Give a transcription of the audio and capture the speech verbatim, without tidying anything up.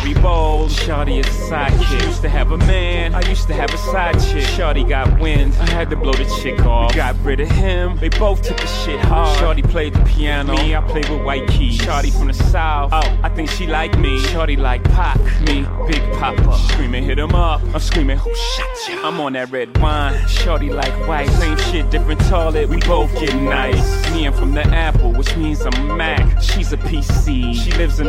very bold. Shawty is a sidekick. Used to have a man, I used to have a side chick. Shawty got wind, I had to blow the chick off. We got rid of him, they both took the shit hard. Shawty played the piano, me, I played with white keys. Shawty from the south, oh, I think she like me. Shawty like Pac, me, Big Papa. Screaming, hit him up, I'm screaming, who shot ya? I'm on that red wine, Shawty like white. Same shit, different toilet, we both get nice. Me, I'm from the Apple, which means I'm Mac. She's a P C, she lives in